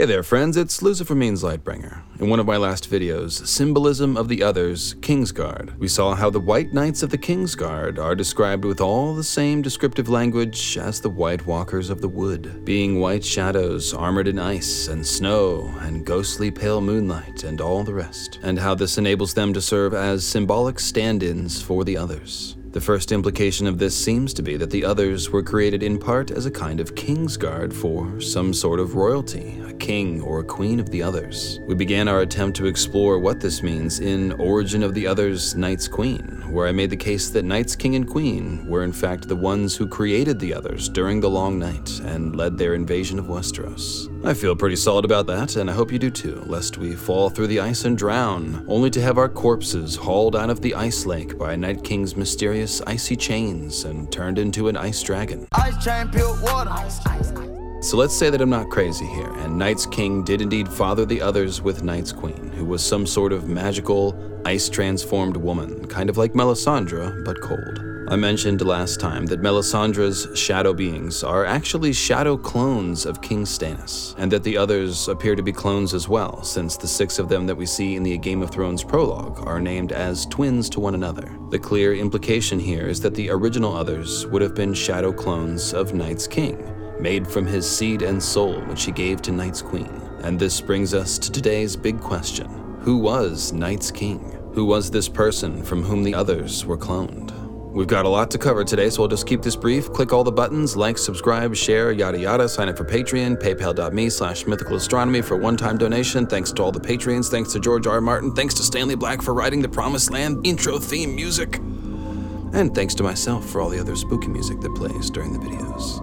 Hey there friends, it's Lucifer Means Lightbringer. In one of my last videos, Symbolism of the Others, Kingsguard, we saw how the White Knights of the Kingsguard are described with all the same descriptive language as the White Walkers of the Wood, being white shadows armored in ice and snow and ghostly pale moonlight and all the rest, and how this enables them to serve as symbolic stand-ins for the others. The first implication of this seems to be that the others were created in part as a kind of Kingsguard for some sort of royalty, a king or a queen of the others. We began our attempt to explore what this means in Origin of the Others, Night's Queen, where I made the case that Night's King and Queen were in fact the ones who created the others during the Long Night and led their invasion of Westeros. I feel pretty solid about that, and I hope you do too, lest we fall through the ice and drown, only to have our corpses hauled out of the ice lake by Night King's mysterious icy chains and turned into an ice dragon. Ice chain, pure water. So let's say that I'm not crazy here, and Night's King did indeed father the others with Night's Queen, who was some sort of magical, ice-transformed woman, kind of like Melisandre, but cold. I mentioned last time that Melisandre's shadow beings are actually shadow clones of King Stannis, and that the others appear to be clones as well, since the 6 of them that we see in the Game of Thrones prologue are named as twins to one another. The clear implication here is that the original others would have been shadow clones of Night's King, made from his seed and soul which he gave to Night's Queen. And this brings us to today's big question. Who was Night's King? Who was this person from whom the others were cloned? We've got a lot to cover today, so I'll just keep this brief. Click all the buttons, like, subscribe, share, yada yada, sign up for Patreon, paypal.me/mythalastronomy for a one-time donation. Thanks to all the Patreons, thanks to George R. Martin, thanks to Stanley Black for writing the Promised Land intro theme music, and thanks to myself for all the other spooky music that plays during the videos.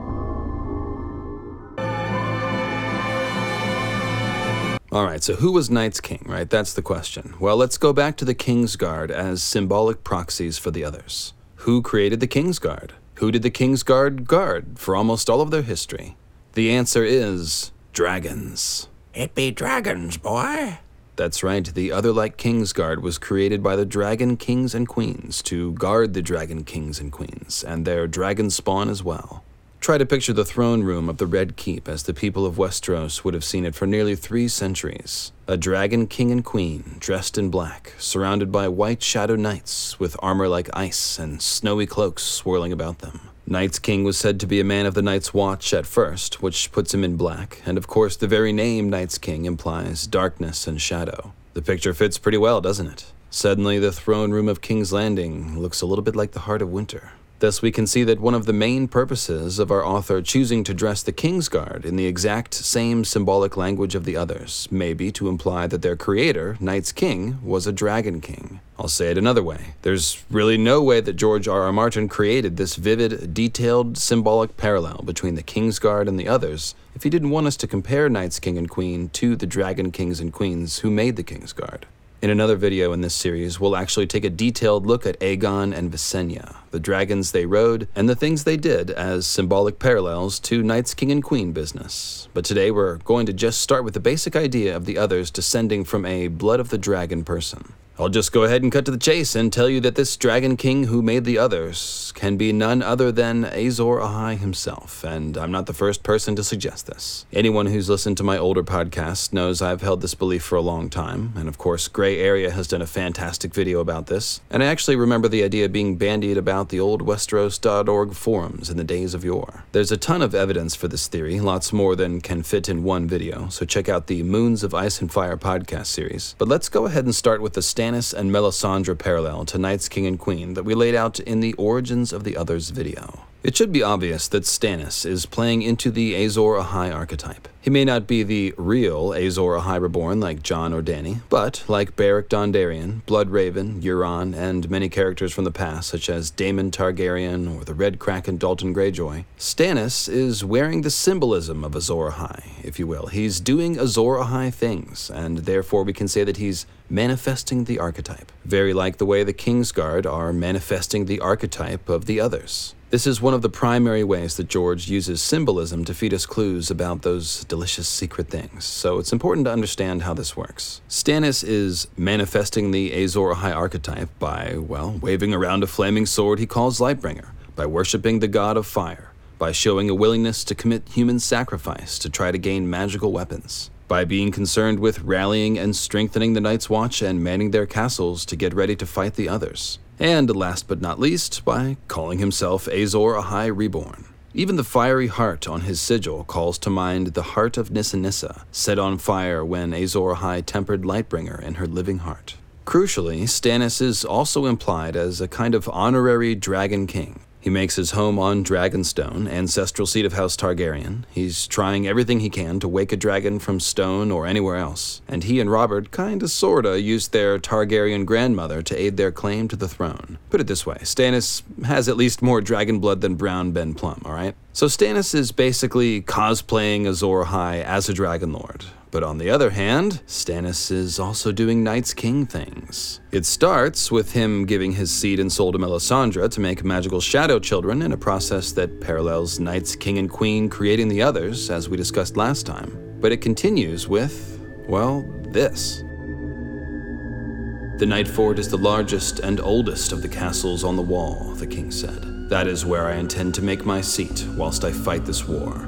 Alright, so who was Night's King, right? That's the question. Well, let's go back to the Kingsguard as symbolic proxies for the others. Who created the Kingsguard? Who did the Kingsguard guard for almost all of their history? The answer is dragons. It be dragons, boy. That's right, the Otherlike Kingsguard was created by the Dragon Kings and Queens to guard the Dragon Kings and Queens, and their dragon spawn as well. Try to picture the throne room of the Red Keep as the people of Westeros would have seen it for nearly 3 centuries. A dragon king and queen, dressed in black, surrounded by white shadow knights with armor like ice and snowy cloaks swirling about them. Night's King was said to be a man of the Night's Watch at first, which puts him in black, and of course the very name Night's King implies darkness and shadow. The picture fits pretty well, doesn't it? Suddenly the throne room of King's Landing looks a little bit like the heart of winter. Thus, we can see that one of the main purposes of our author choosing to dress the Kingsguard in the exact same symbolic language of the others may be to imply that their creator, Night's King, was a Dragon King. I'll say it another way. There's really no way that George R. R. Martin created this vivid, detailed, symbolic parallel between the Kingsguard and the others if he didn't want us to compare Night's King and Queen to the Dragon Kings and Queens who made the Kingsguard. In another video in this series, we'll actually take a detailed look at Aegon and Visenya, the dragons they rode, and the things they did as symbolic parallels to Night's King and Queen business. But today we're going to just start with the basic idea of the others descending from a blood of the dragon person. I'll just go ahead and cut to the chase and tell you that this Dragon King who made the others can be none other than Azor Ahai himself, and I'm not the first person to suggest this. Anyone who's listened to my older podcasts knows I've held this belief for a long time, and of course Gray Area has done a fantastic video about this, and I actually remember the idea being bandied about the old Westeros.org forums in the days of yore. There's a ton of evidence for this theory, lots more than can fit in one video, so check out the Moons of Ice and Fire podcast series. But let's go ahead and start with the Stannis and Melisandre parallel to Night's King and Queen that we laid out in the Origins of the Others video. It should be obvious that Stannis is playing into the Azor Ahai archetype. He may not be the real Azor Ahai Reborn like Jon or Dany, but like Beric Dondarrion, Bloodraven, Euron, and many characters from the past such as Daemon Targaryen or the Red Kraken Dalton Greyjoy, Stannis is wearing the symbolism of Azor Ahai, if you will. He's doing Azor Ahai things, and therefore we can say that he's manifesting the archetype, very like the way the Kingsguard are manifesting the archetype of the others. This is one of the primary ways that George uses symbolism to feed us clues about those delicious secret things, so it's important to understand how this works. Stannis is manifesting the Azor Ahai archetype by, well, waving around a flaming sword he calls Lightbringer, by worshipping the god of fire, by showing a willingness to commit human sacrifice to try to gain magical weapons, by being concerned with rallying and strengthening the Night's Watch and manning their castles to get ready to fight the others, and last but not least, by calling himself Azor Ahai Reborn. Even the fiery heart on his sigil calls to mind the heart of Nissa Nissa, set on fire when Azor Ahai tempered Lightbringer in her living heart. Crucially, Stannis is also implied as a kind of honorary Dragon King. He makes his home on Dragonstone, ancestral seat of House Targaryen. He's trying everything he can to wake a dragon from stone or anywhere else, and he and Robert kinda sorta used their Targaryen grandmother to aid their claim to the throne. Put it this way, Stannis has at least more dragon blood than Brown Ben Plum, alright? So Stannis is basically cosplaying Azor Ahai as a Dragon Lord. But on the other hand, Stannis is also doing Night's King things. It starts with him giving his seed and soul to Melisandre to make magical shadow children in a process that parallels Night's King and Queen creating the others, as we discussed last time. But it continues with, well, this. The Night Fort is the largest and oldest of the castles on the wall, the king said. That is where I intend to make my seat whilst I fight this war.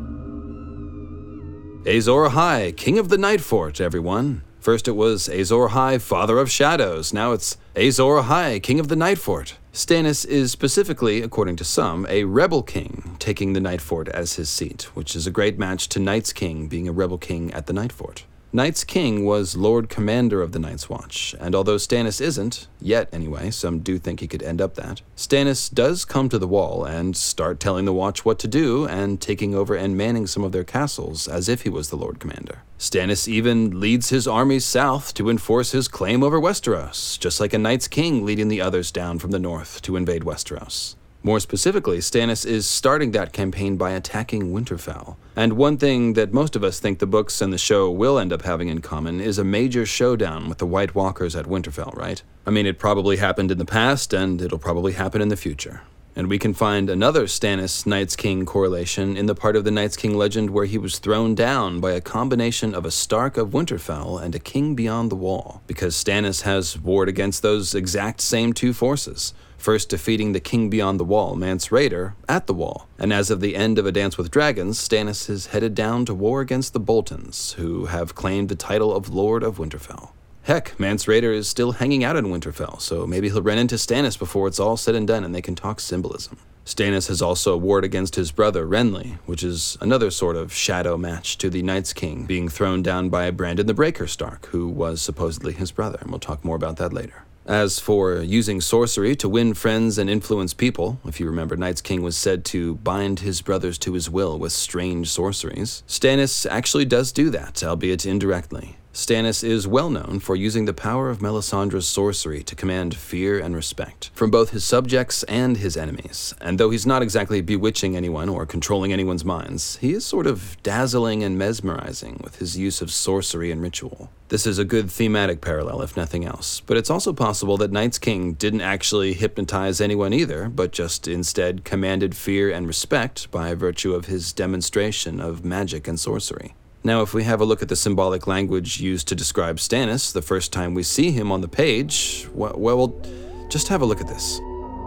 Azor Ahai, King of the Night Fort, everyone. First it was Azor Ahai, Father of Shadows. Now it's Azor Ahai, King of the Night Fort. Stannis is specifically, according to some, a rebel king, taking the Night Fort as his seat, which is a great match to Night's King being a rebel king at the Night Fort. Night's King was Lord Commander of the Night's Watch, and although Stannis isn't, yet anyway, some do think he could end up that, Stannis does come to the Wall and start telling the Watch what to do and taking over and manning some of their castles as if he was the Lord Commander. Stannis even leads his armies south to enforce his claim over Westeros, just like a Night's King leading the others down from the north to invade Westeros. More specifically, Stannis is starting that campaign by attacking Winterfell. And one thing that most of us think the books and the show will end up having in common is a major showdown with the White Walkers at Winterfell, right? I mean, it probably happened in the past, and it'll probably happen in the future. And we can find another Stannis Night's King correlation in the part of the Night's King legend where he was thrown down by a combination of a Stark of Winterfell and a King beyond the Wall, because Stannis has warred against those exact same two forces. First defeating the King beyond the Wall, Mance Rayder, at the Wall. And as of the end of A Dance with Dragons, Stannis is headed down to war against the Boltons, who have claimed the title of Lord of Winterfell. Heck, Mance Rayder is still hanging out in Winterfell, so maybe he'll run into Stannis before it's all said and done and they can talk symbolism. Stannis has also warred against his brother, Renly, which is another sort of shadow match to the Night's King being thrown down by Brandon the Breaker Stark, who was supposedly his brother, and we'll talk more about that later. As for using sorcery to win friends and influence people, if you remember, Night's King was said to bind his brothers to his will with strange sorceries. Stannis actually does do that, albeit indirectly. Stannis is well known for using the power of Melisandre's sorcery to command fear and respect from both his subjects and his enemies. And though he's not exactly bewitching anyone or controlling anyone's minds, he is sort of dazzling and mesmerizing with his use of sorcery and ritual. This is a good thematic parallel, if nothing else, but it's also possible that Night's King didn't actually hypnotize anyone either, but just instead commanded fear and respect by virtue of his demonstration of magic and sorcery. Now, if we have a look at the symbolic language used to describe Stannis the first time we see him on the page, well, just have a look at this.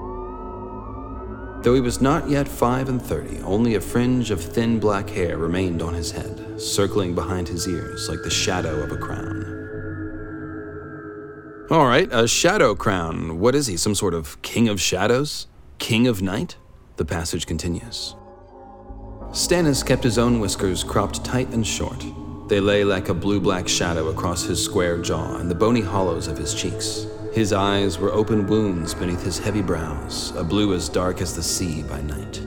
Though he was not yet 35, only a fringe of thin black hair remained on his head, circling behind his ears like the shadow of a crown. All right, a shadow crown. What is he, some sort of king of shadows? King of night? The passage continues. Stannis kept his own whiskers cropped tight and short. They lay like a blue-black shadow across his square jaw and the bony hollows of his cheeks. His eyes were open wounds beneath his heavy brows, a blue as dark as the sea by night.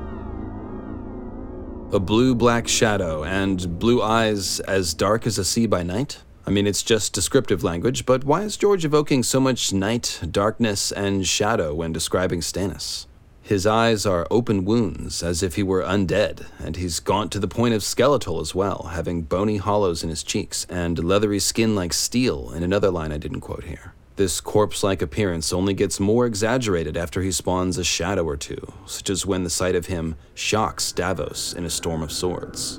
A blue-black shadow and blue eyes as dark as the sea by night? I mean, it's just descriptive language, but why is George evoking so much night, darkness, and shadow when describing Stannis? His eyes are open wounds, as if he were undead, and he's gaunt to the point of skeletal as well, having bony hollows in his cheeks, and leathery skin like steel in another line I didn't quote here. This corpse-like appearance only gets more exaggerated after he spawns a shadow or two, such as when the sight of him shocks Davos in A Storm of Swords.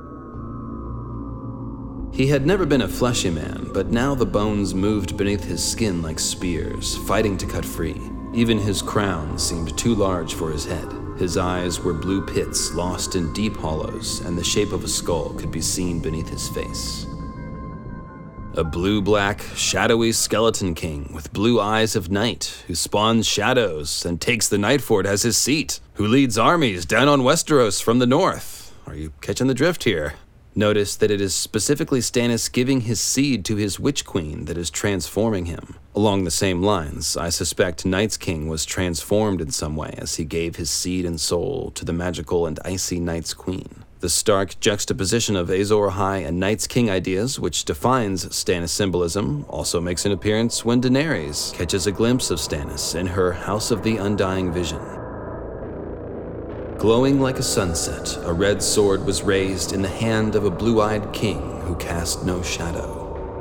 He had never been a fleshy man, but now the bones moved beneath his skin like spears, fighting to cut free. Even his crown seemed too large for his head. His eyes were blue pits lost in deep hollows, and the shape of a skull could be seen beneath his face. A blue-black, shadowy skeleton king with blue eyes of night, who spawns shadows and takes the Nightfort as his seat, who leads armies down on Westeros from the north. Are you catching the drift here? Notice that it is specifically Stannis giving his seed to his Witch Queen that is transforming him. Along the same lines, I suspect Night's King was transformed in some way as he gave his seed and soul to the magical and icy Night's Queen. The stark juxtaposition of Azor Ahai and Night's King ideas, which defines Stannis symbolism, also makes an appearance when Daenerys catches a glimpse of Stannis in her House of the Undying vision. Glowing like a sunset, a red sword was raised in the hand of a blue-eyed king who cast no shadow.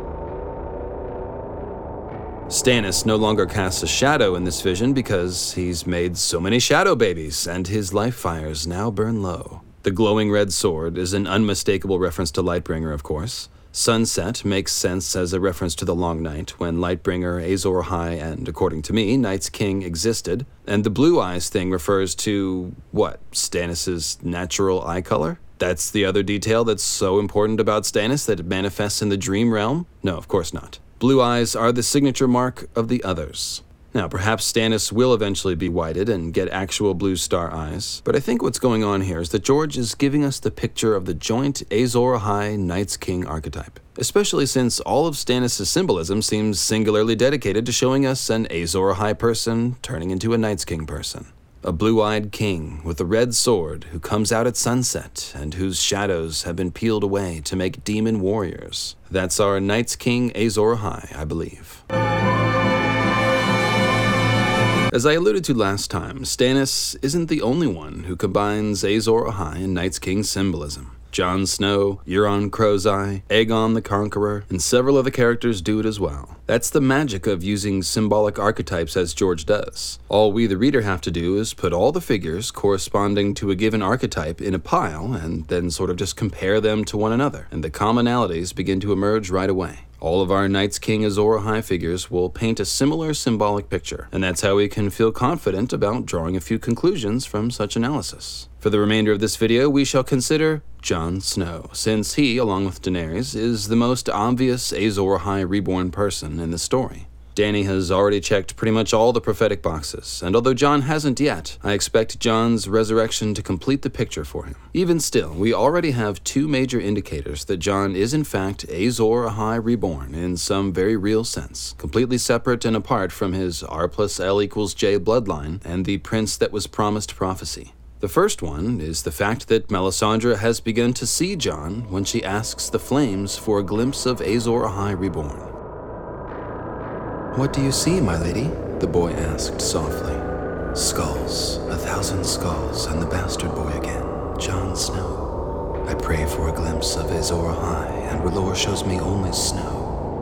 Stannis no longer casts a shadow in this vision because he's made so many shadow babies, and his life fires now burn low. The glowing red sword is an unmistakable reference to Lightbringer, of course. Sunset makes sense as a reference to the Long Night, when Lightbringer, Azor Ahai, and, according to me, Night's King existed. And the blue eyes thing refers to, what, Stannis' natural eye color? That's the other detail that's so important about Stannis, that it manifests in the dream realm? No, of course not. Blue eyes are the signature mark of the others. Now, perhaps Stannis will eventually be whited and get actual blue star eyes, but I think what's going on here is that George is giving us the picture of the joint Azor Ahai Night's King archetype, especially since all of Stannis' symbolism seems singularly dedicated to showing us an Azor Ahai person turning into a Night's King person. A blue-eyed king with a red sword who comes out at sunset and whose shadows have been peeled away to make demon warriors. That's our Night's King Azor Ahai, I believe. As I alluded to last time, Stannis isn't the only one who combines Azor Ahai and Night's King symbolism. Jon Snow, Euron Crowseye, Aegon the Conqueror, and several other characters do it as well. That's the magic of using symbolic archetypes as George does. All we the reader have to do is put all the figures corresponding to a given archetype in a pile and then sort of just compare them to one another, and the commonalities begin to emerge right away. All of our Night's King Azor Ahai figures will paint a similar symbolic picture, and that's how we can feel confident about drawing a few conclusions from such analysis. For the remainder of this video, we shall consider Jon Snow, since he, along with Daenerys, is the most obvious Azor Ahai reborn person in the story. Dany has already checked pretty much all the prophetic boxes, and although Jon hasn't yet, I expect Jon's resurrection to complete the picture for him. Even still, we already have two major indicators that Jon is in fact Azor Ahai reborn in some very real sense, completely separate and apart from his R+L=J bloodline and the prince that was promised prophecy. The first one is the fact that Melisandre has begun to see Jon when she asks the flames for a glimpse of Azor Ahai reborn. "What do you see, my lady?" the boy asked softly. "Skulls, 1,000 skulls, and the bastard boy again, Jon Snow. I pray for a glimpse of Azor Ahai, and R'hllor shows me only snow."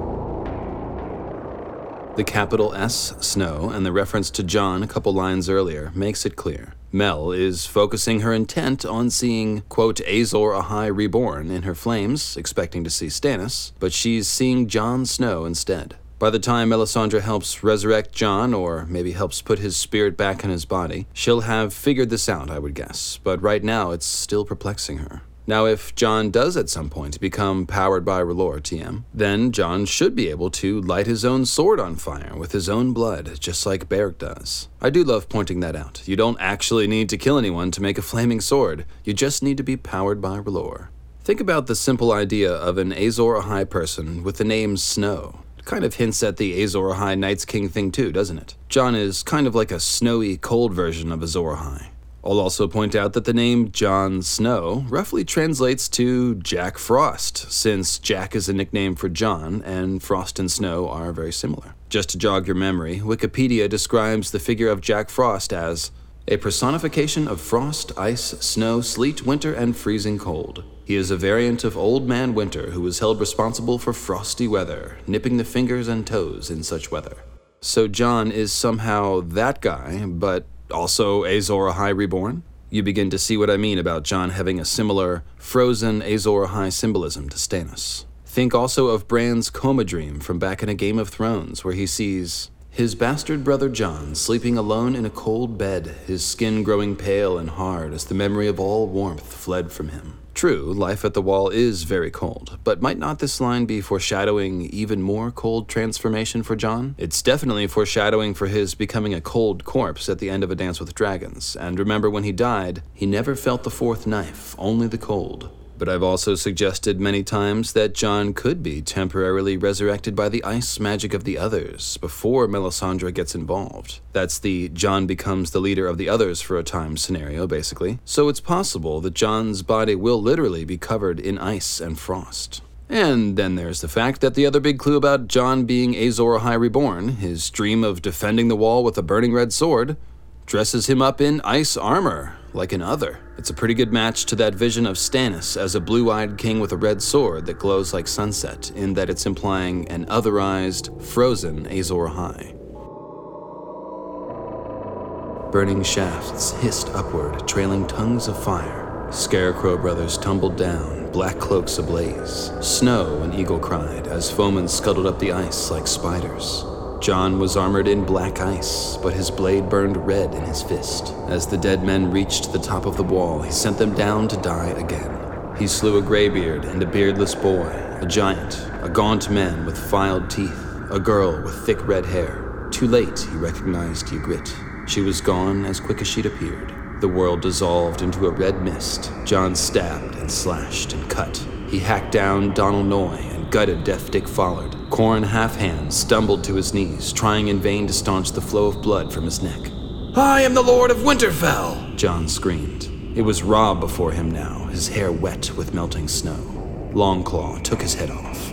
The capital S, Snow, and the reference to Jon a couple lines earlier makes it clear. Mel is focusing her intent on seeing, quote, Azor Ahai reborn in her flames, expecting to see Stannis, but she's seeing Jon Snow instead. By the time Melisandre helps resurrect Jon, or maybe helps put his spirit back in his body, she'll have figured this out, I would guess, but right now it's still perplexing her. Now, if Jon does at some point become powered by R'hllor, TM, then Jon should be able to light his own sword on fire with his own blood, just like Beric does. I do love pointing that out. You don't actually need to kill anyone to make a flaming sword. You just need to be powered by R'hllor. Think about the simple idea of an Azor Ahai person with the name Snow. Kind of hints at the Azor Ahai Night's King thing too, doesn't it? Jon is kind of like a snowy, cold version of Azor Ahai. I'll also point out that the name Jon Snow roughly translates to Jack Frost, since Jack is a nickname for Jon, and Frost and Snow are very similar. Just to jog your memory, Wikipedia describes the figure of Jack Frost as a personification of frost, ice, snow, sleet, winter, and freezing cold. He is a variant of Old Man Winter who is held responsible for frosty weather, nipping the fingers and toes in such weather. So Jon is somehow that guy, but also Azor Ahai reborn? You begin to see what I mean about Jon having a similar frozen Azor Ahai symbolism to Stannis. Think also of Bran's coma dream from back in A Game of Thrones, where he sees His bastard brother Jon, sleeping alone in a cold bed, his skin growing pale and hard as the memory of all warmth fled from him. True, life at the Wall is very cold, but might not this line be foreshadowing even more cold transformation for Jon? It's definitely foreshadowing for his becoming a cold corpse at the end of A Dance with Dragons, and remember when he died, he never felt the fourth knife, only the cold. But I've also suggested many times that Jon could be temporarily resurrected by the ice magic of the others before Melisandre gets involved. That's the Jon becomes the leader of the others for a time scenario, basically. So it's possible that Jon's body will literally be covered in ice and frost. And then there's the fact that the other big clue about Jon being Azor Ahai Reborn, his dream of defending the wall with a burning red sword, dresses him up in ice armor, like an other. It's a pretty good match to that vision of Stannis as a blue-eyed king with a red sword that glows like sunset, in that it's implying an otherized, frozen Azor Ahai. Burning shafts hissed upward, trailing tongues of fire. Scarecrow brothers tumbled down, black cloaks ablaze. Snow and eagle cried as foemen scuttled up the ice like spiders. Jon was armored in black ice, but his blade burned red in his fist. As the dead men reached the top of the wall, he sent them down to die again. He slew a graybeard and a beardless boy, a giant, a gaunt man with filed teeth, a girl with thick red hair. Too late, he recognized Ygritte. She was gone as quick as she'd appeared. The world dissolved into a red mist. Jon stabbed and slashed and cut. He hacked down Donal Noy and gutted Deaf Dick Follard. Qhorin Halfhand stumbled to his knees, trying in vain to staunch the flow of blood from his neck. I am the Lord of Winterfell! Jon screamed. It was Robb before him now, his hair wet with melting snow. Longclaw took his head off.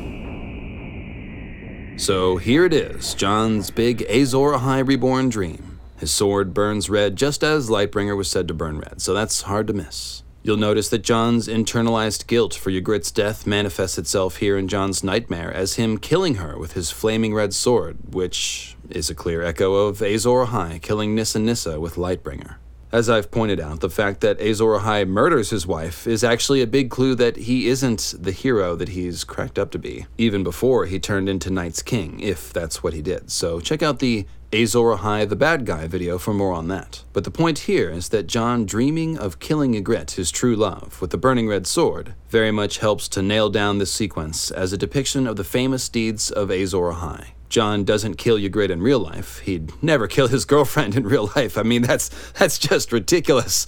So here it is, Jon's big Azor Ahai Reborn dream. His sword burns red just as Lightbringer was said to burn red, so that's hard to miss. You'll notice that Jon's internalized guilt for Ygritte's death manifests itself here in Jon's nightmare as him killing her with his flaming red sword, which is a clear echo of Azor Ahai killing Nissa Nissa with Lightbringer. As I've pointed out, the fact that Azor Ahai murders his wife is actually a big clue that he isn't the hero that he's cracked up to be, even before he turned into Night's King, if that's what he did. So check out the Azor Ahai the Bad Guy video for more on that. But the point here is that Jon dreaming of killing Ygritte, his true love, with the burning red sword, very much helps to nail down this sequence as a depiction of the famous deeds of Azor Ahai. Jon doesn't kill Ygritte in real life. He'd never kill his girlfriend in real life. I mean, that's just ridiculous.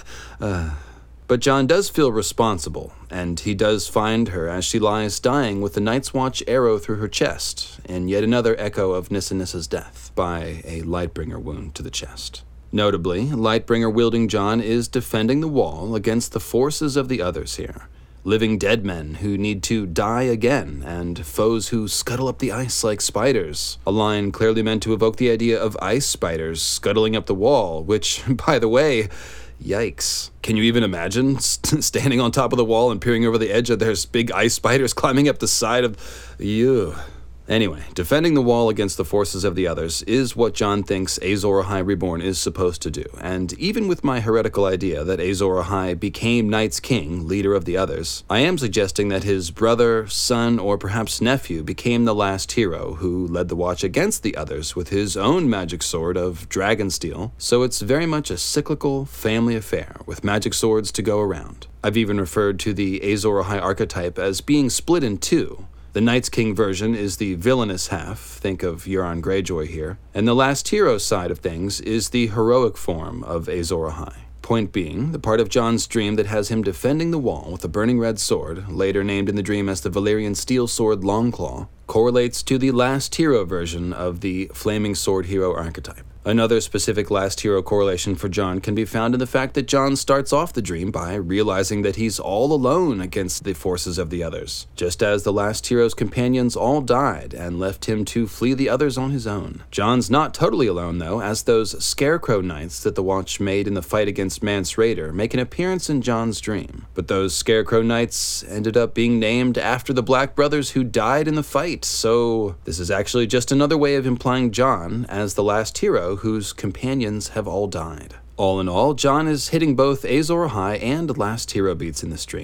But Jon does feel responsible, and he does find her as she lies dying with the Night's Watch arrow through her chest, in yet another echo of Nissa Nissa's death by a Lightbringer wound to the chest. Notably, Lightbringer-wielding Jon is defending the wall against the forces of the others here. Living dead men who need to die again, and foes who scuttle up the ice like spiders. A line clearly meant to evoke the idea of ice spiders scuttling up the wall, which, by the way, yikes. Can you even imagine standing on top of the wall and peering over the edge and there's big ice spiders climbing up the side of... Ew. Anyway, defending the wall against the forces of the others is what Jon thinks Azor Ahai Reborn is supposed to do, and even with my heretical idea that Azor Ahai became Night's King, leader of the others, I am suggesting that his brother, son, or perhaps nephew became the last hero who led the watch against the others with his own magic sword of Dragonsteel, so it's very much a cyclical family affair with magic swords to go around. I've even referred to the Azor Ahai archetype as being split in two. The Night's King version is the villainous half, think of Euron Greyjoy here, and the last hero side of things is the heroic form of Azor Ahai. Point being, the part of Jon's dream that has him defending the wall with a burning red sword, later named in the dream as the Valyrian steel sword Longclaw, correlates to the last hero version of the flaming sword hero archetype. Another specific last hero correlation for Jon can be found in the fact that Jon starts off the dream by realizing that he's all alone against the forces of the others, just as the last hero's companions all died and left him to flee the others on his own. Jon's not totally alone though, as those Scarecrow Knights that the Watch made in the fight against Mance Rayder make an appearance in Jon's dream. But those Scarecrow Knights ended up being named after the Black brothers who died in the fight, so this is actually just another way of implying Jon as the last hero whose companions have all died. All in all, Jon is hitting both Azor Ahai and last hero beats in this dream.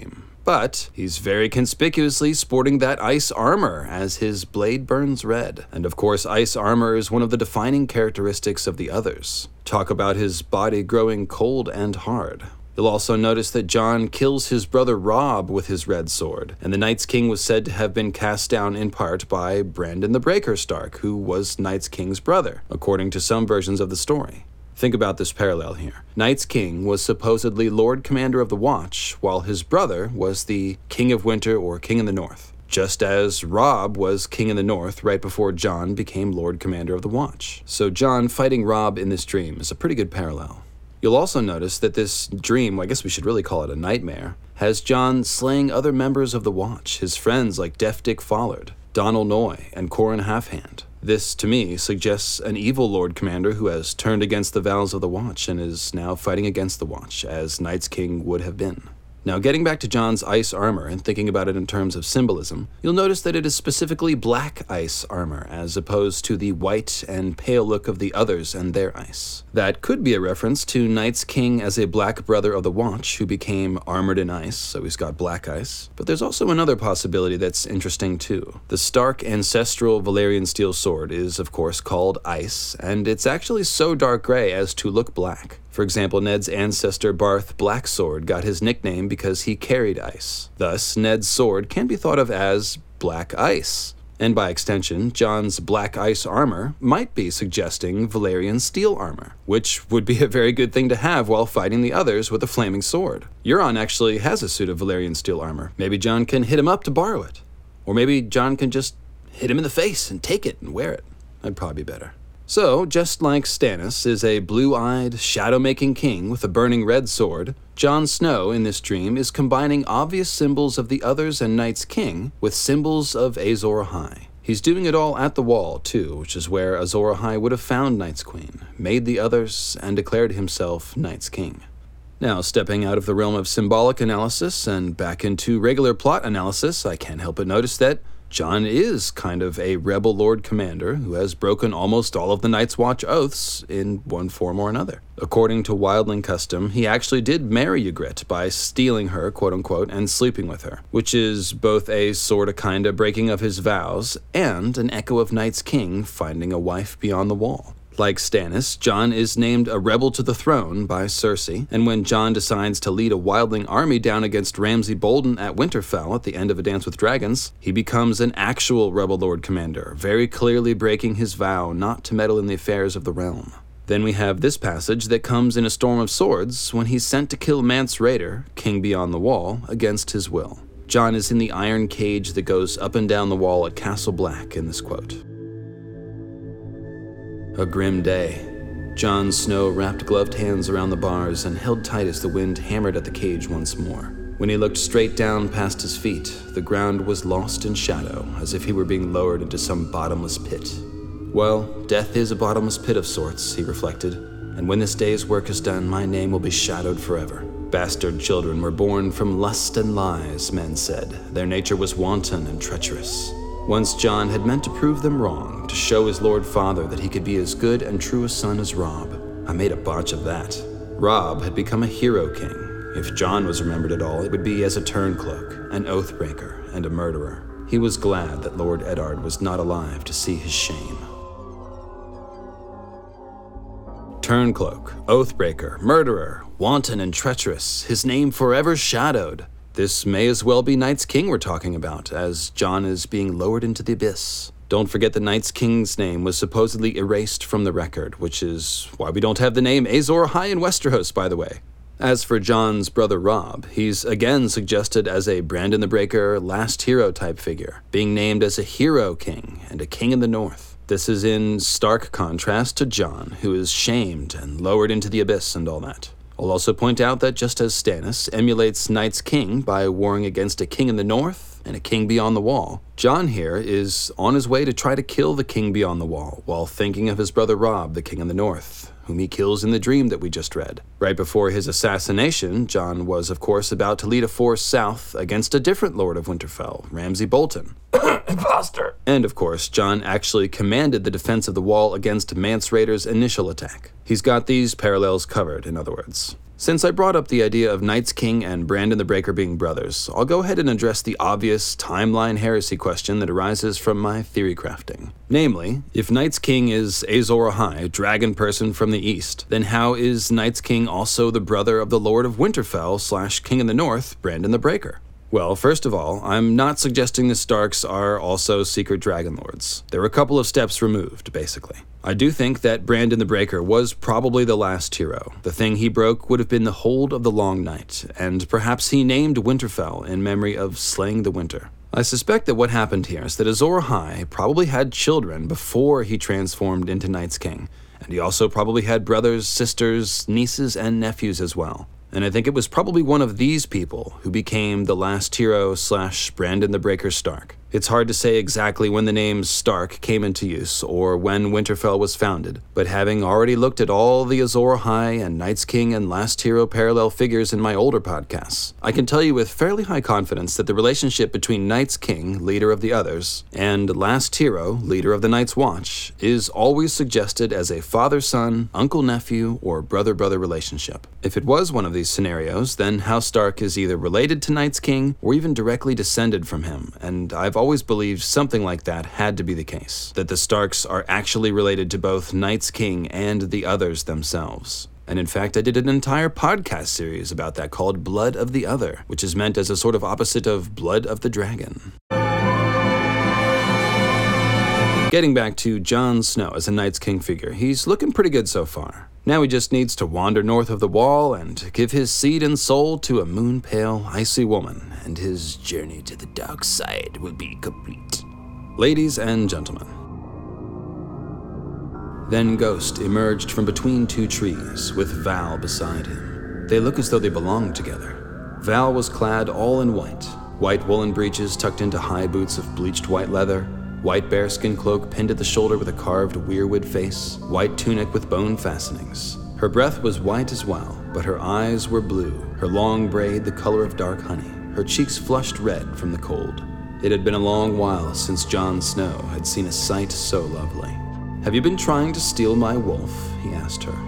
But he's very conspicuously sporting that ice armor as his blade burns red. And of course, ice armor is one of the defining characteristics of the others. Talk about his body growing cold and hard. You'll also notice that Jon kills his brother Robb with his red sword, and the Night's King was said to have been cast down in part by Brandon the Breaker Stark, who was Night's King's brother, according to some versions of the story. Think about this parallel here. Night's King was supposedly Lord Commander of the Watch, while his brother was the King of Winter or King in the North, just as Robb was King in the North right before Jon became Lord Commander of the Watch. So Jon fighting Robb in this dream is a pretty good parallel. You'll also notice that this dream, I guess we should really call it a nightmare, has Jon slaying other members of the Watch, his friends like Deaf Dick Follard, Donal Noye, and Qhorin Halfhand. This, to me, suggests an evil Lord Commander who has turned against the vows of the Watch and is now fighting against the Watch, as Night's King would have been. Now, getting back to Jon's ice armor and thinking about it in terms of symbolism, you'll notice that it is specifically black ice armor, as opposed to the white and pale look of the others and their ice. That could be a reference to Night's King as a black brother of the Watch who became armored in ice, so he's got black ice. But there's also another possibility that's interesting too. The Stark ancestral Valyrian steel sword is, of course, called ice, and it's actually so dark gray as to look black. For example, Ned's ancestor Barth Blacksword got his nickname because he carried ice. Thus, Ned's sword can be thought of as black ice. And by extension, Jon's black ice armor might be suggesting Valyrian steel armor, which would be a very good thing to have while fighting the others with a flaming sword. Euron actually has a suit of Valyrian steel armor. Maybe Jon can hit him up to borrow it. Or maybe Jon can just hit him in the face and take it and wear it. That'd probably be better. So, just like Stannis is a blue-eyed, shadow-making king with a burning red sword, Jon Snow in this dream is combining obvious symbols of the others and Night's King with symbols of Azor Ahai. He's doing it all at the Wall, too, which is where Azor Ahai would have found Night's Queen, made the others, and declared himself Night's King. Now, stepping out of the realm of symbolic analysis and back into regular plot analysis, I can't help but notice that Jon is kind of a rebel Lord Commander who has broken almost all of the Night's Watch oaths in one form or another. According to wildling custom, he actually did marry Ygritte by stealing her, quote-unquote, and sleeping with her, which is both a sorta-kinda breaking of his vows and an echo of Night's King finding a wife beyond the Wall. Like Stannis, Jon is named a rebel to the throne by Cersei, and when Jon decides to lead a wildling army down against Ramsay Bolton at Winterfell at the end of A Dance with Dragons, he becomes an actual rebel lord commander, very clearly breaking his vow not to meddle in the affairs of the realm. Then we have this passage that comes in A Storm of Swords when he's sent to kill Mance Rayder, king beyond the Wall, against his will. Jon is in the iron cage that goes up and down the wall at Castle Black in this quote. A grim day. Jon Snow wrapped gloved hands around the bars and held tight as the wind hammered at the cage once more. When he looked straight down past his feet, the ground was lost in shadow, as if he were being lowered into some bottomless pit. Well, death is a bottomless pit of sorts, he reflected, and when this day's work is done, my name will be shadowed forever. Bastard children were born from lust and lies, men said. Their nature was wanton and treacherous. Once Jon had meant to prove them wrong, to show his Lord Father that he could be as good and true a son as Robb. I made a botch of that. Robb had become a hero king. If Jon was remembered at all, it would be as a turncloak, an oathbreaker, and a murderer. He was glad that Lord Eddard was not alive to see his shame. Turncloak, oathbreaker, murderer, wanton and treacherous, his name forever shadowed. This may as well be Night's King we're talking about, as Jon is being lowered into the abyss. Don't forget the Night's King's name was supposedly erased from the record, which is why we don't have the name Azor Ahai in Westeros, by the way. As for Jon's brother Robb, he's again suggested as a Brandon the Breaker, last hero type figure, being named as a hero king and a king in the north. This is in stark contrast to Jon, who is shamed and lowered into the abyss and all that. I'll also point out that just as Stannis emulates Night's King by warring against a king in the north and a king beyond the wall, Jon here is on his way to try to kill the king beyond the wall while thinking of his brother Robb, the king in the north, whom he kills in the dream that we just read. Right before his assassination, Jon was, of course, about to lead a force south against a different Lord of Winterfell, Ramsay Bolton. Imposter! And, of course, Jon actually commanded the defense of the wall against Mance Rayder's initial attack. He's got these parallels covered, in other words. Since I brought up the idea of Night's King and Brandon the Breaker being brothers, I'll go ahead and address the obvious timeline heresy question that arises from my theory crafting. Namely, if Night's King is Azor Ahai, dragon person from the east, then how is Night's King also the brother of the Lord of Winterfell / King in the North, Brandon the Breaker? Well, first of all, I'm not suggesting the Starks are also secret dragon lords. They're a couple of steps removed, basically. I do think that Brandon the Breaker was probably the last hero. The thing he broke would have been the hold of the Long Night, and perhaps he named Winterfell in memory of slaying the winter. I suspect that what happened here is that Azor Ahai probably had children before he transformed into Night's King, and he also probably had brothers, sisters, nieces, and nephews as well. And I think it was probably one of these people who became the last hero / Brandon the Breaker Stark. It's hard to say exactly when the name Stark came into use or when Winterfell was founded, but having already looked at all the Azor Ahai and Night's King and Last Hero parallel figures in my older podcasts, I can tell you with fairly high confidence that the relationship between Night's King, leader of the others, and Last Hero, leader of the Night's Watch, is always suggested as a father-son, uncle-nephew, or brother-brother relationship. If it was one of these scenarios, then House Stark is either related to Night's King or even directly descended from him, and I've always believed something like that had to be the case, that the Starks are actually related to both Night's King and the others themselves. And in fact, I did an entire podcast series about that called Blood of the Other, which is meant as a sort of opposite of Blood of the Dragon. Getting back to Jon Snow as a Night's King figure, he's looking pretty good so far. Now he just needs to wander north of the Wall and give his seed and soul to a moon-pale, icy woman, and his journey to the dark side will be complete. Ladies and gentlemen. Then Ghost emerged from between two trees, with Val beside him. They look as though they belonged together. Val was clad all in white woolen breeches tucked into high boots of bleached white leather, white bearskin cloak pinned at the shoulder with a carved weirwood face, white tunic with bone fastenings. Her breath was white as well, but her eyes were blue, her long braid the color of dark honey, her cheeks flushed red from the cold. It had been a long while since Jon Snow had seen a sight so lovely. "Have you been trying to steal my wolf?" he asked her.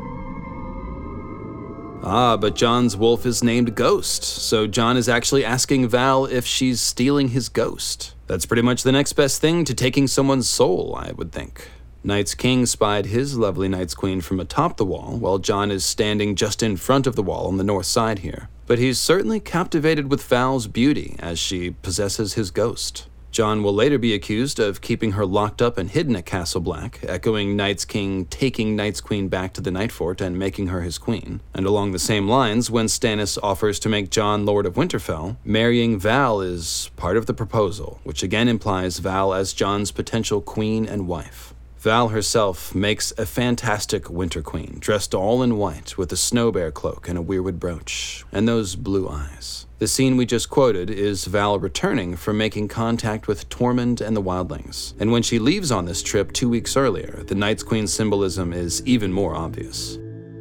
Ah, but Jon's wolf is named Ghost, so Jon is actually asking Val if she's stealing his ghost. That's pretty much the next best thing to taking someone's soul, I would think. Night's King spied his lovely Night's Queen from atop the wall, while Jon is standing just in front of the wall on the north side here. But he's certainly captivated with Val's beauty as she possesses his ghost. Jon will later be accused of keeping her locked up and hidden at Castle Black, echoing Night's King taking Night's Queen back to the Nightfort and making her his queen. And along the same lines, when Stannis offers to make Jon Lord of Winterfell, marrying Val is part of the proposal, which again implies Val as Jon's potential queen and wife. Val herself makes a fantastic Winter Queen, dressed all in white with a snow bear cloak and a weirwood brooch, and those blue eyes. The scene we just quoted is Val returning from making contact with Tormund and the Wildlings, and when she leaves on this trip 2 weeks earlier, the Night's Queen symbolism is even more obvious.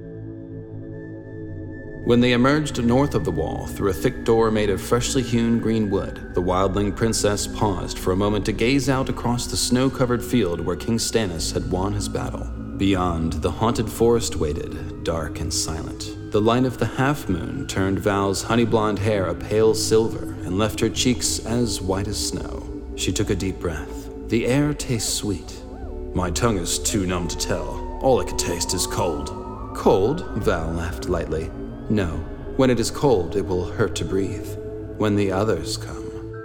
When they emerged north of the wall through a thick door made of freshly hewn green wood, the Wildling princess paused for a moment to gaze out across the snow-covered field where King Stannis had won his battle. Beyond, the haunted forest waited, dark and silent. The light of the half-moon turned Val's honey-blonde hair a pale silver and left her cheeks as white as snow. She took a deep breath. The air tastes sweet. My tongue is too numb to tell. All I can taste is cold. Cold? Val laughed lightly. No. When it is cold, it will hurt to breathe. When the others come.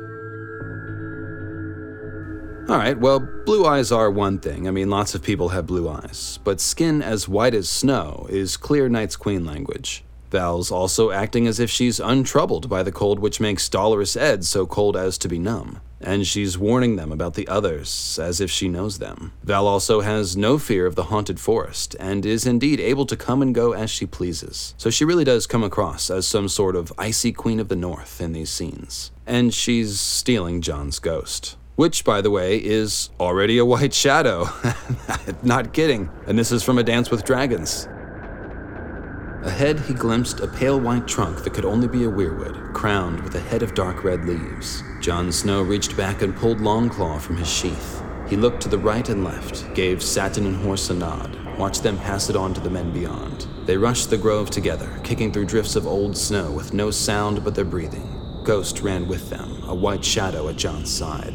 Alright, well, blue eyes are one thing. I mean, lots of people have blue eyes. But skin as white as snow is clear Night's Queen language. Val's also acting as if she's untroubled by the cold which makes Dolorous Edd so cold as to be numb. And she's warning them about the others, as if she knows them. Val also has no fear of the haunted forest, and is indeed able to come and go as she pleases. So she really does come across as some sort of icy queen of the north in these scenes. And she's stealing Jon's ghost. Which, by the way, is already a white shadow. Not kidding. And this is from A Dance with Dragons. Ahead, he glimpsed a pale white trunk that could only be a weirwood, crowned with a head of dark red leaves. Jon Snow reached back and pulled Longclaw from his sheath. He looked to the right and left, gave Satin and Horse a nod, Watch them pass it on to the men beyond. They rushed the grove together, kicking through drifts of old snow with no sound but their breathing. Ghost ran with them, a white shadow at Jon's side.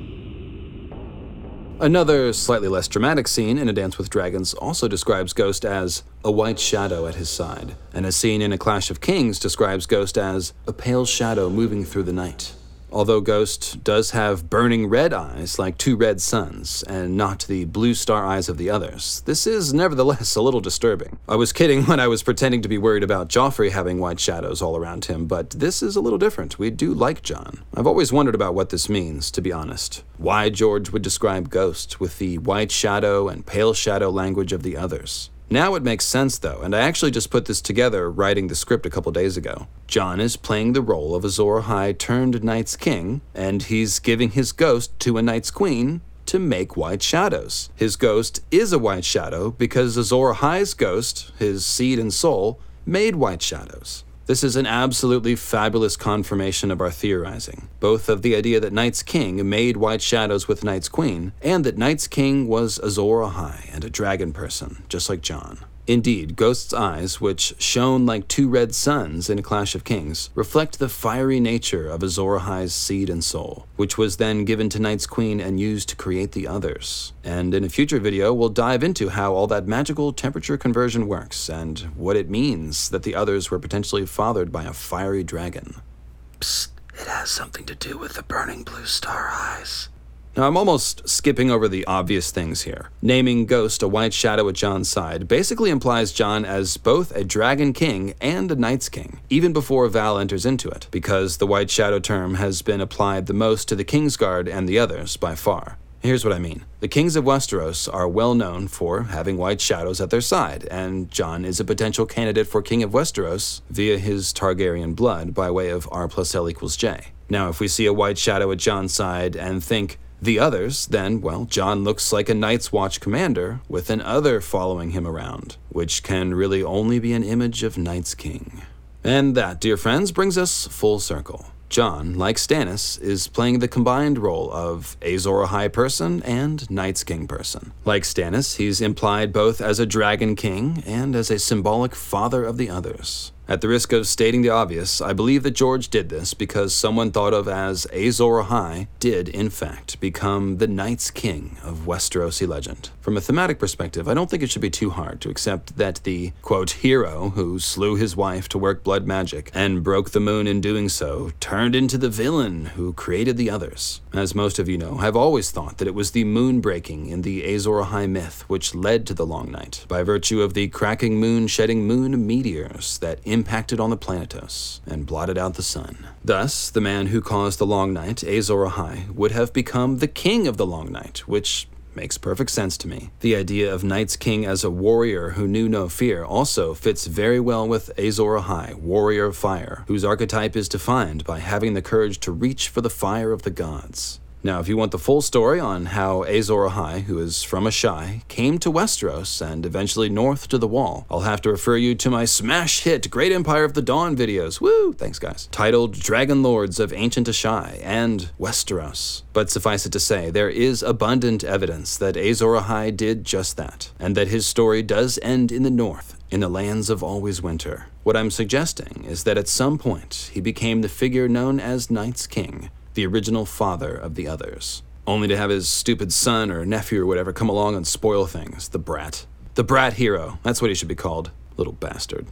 Another, slightly less dramatic scene in A Dance with Dragons also describes Ghost as a white shadow at his side, and a scene in A Clash of Kings describes Ghost as a pale shadow moving through the night. Although Ghost does have burning red eyes like two red suns, and not the blue star eyes of the others, this is nevertheless a little disturbing. I was kidding when I was pretending to be worried about Joffrey having white shadows all around him, but this is a little different. We do like Jon. I've always wondered about what this means, to be honest. Why George would describe Ghost with the white shadow and pale shadow language of the others. Now it makes sense though, and I actually just put this together writing the script a couple days ago. Jon is playing the role of Azor Ahai turned Night's King, and he's giving his ghost to a Night's Queen to make white shadows. His ghost is a white shadow because Azor Ahai's ghost, his seed and soul, made white shadows. This is an absolutely fabulous confirmation of our theorizing, both of the idea that Night's King made white shadows with Night's Queen, and that Night's King was Azor Ahai and a dragon person, just like Jon. Indeed, Ghost's eyes, which shone like two red suns in A Clash of Kings, reflect the fiery nature of Azor Ahai's seed and soul, which was then given to Night's Queen and used to create the others. And in a future video, we'll dive into how all that magical temperature conversion works, and what it means that the others were potentially fathered by a fiery dragon. Psst, it has something to do with the burning blue star eyes. Now, I'm almost skipping over the obvious things here. Naming Ghost a white shadow at Jon's side basically implies Jon as both a dragon king and a Night's King, even before Val enters into it, because the white shadow term has been applied the most to the Kingsguard and the others by far. Here's what I mean. The kings of Westeros are well known for having white shadows at their side, and Jon is a potential candidate for King of Westeros via his Targaryen blood by way of R+L=J. Now, if we see a white shadow at Jon's side and think, the others, then, well, Jon looks like a Night's Watch commander with an other following him around, which can really only be an image of Night's King. And that, dear friends, brings us full circle. Jon, like Stannis, is playing the combined role of Azor Ahai person and Night's King person. Like Stannis, he's implied both as a dragon king and as a symbolic father of the others. At the risk of stating the obvious, I believe that George did this because someone thought of as Azor Ahai did, in fact, become the Night's King of Westerosi legend. From a thematic perspective, I don't think it should be too hard to accept that the, quote, hero who slew his wife to work blood magic and broke the moon in doing so turned into the villain who created the others. As most of you know, I've always thought that it was the moon breaking in the Azor Ahai myth which led to the Long Night, by virtue of the cracking moon shedding moon meteors that impacted on the planetos and blotted out the sun. Thus, the man who caused the Long Night, Azor Ahai, would have become the king of the Long Night, which makes perfect sense to me. The idea of Night's King as a warrior who knew no fear also fits very well with Azor Ahai, warrior of fire, whose archetype is defined by having the courage to reach for the fire of the gods. Now, if you want the full story on how Azor Ahai, who is from Asshai, came to Westeros and eventually north to the Wall, I'll have to refer you to my smash hit Great Empire of the Dawn videos, woo, thanks guys, titled Dragon Lords of Ancient Asshai and Westeros. But suffice it to say, there is abundant evidence that Azor Ahai did just that, and that his story does end in the north, in the lands of always winter. What I'm suggesting is that at some point, he became the figure known as Night's King, the original father of the others, only to have his stupid son or nephew or whatever come along and spoil things. The brat. The brat hero. That's what he should be called. Little bastard.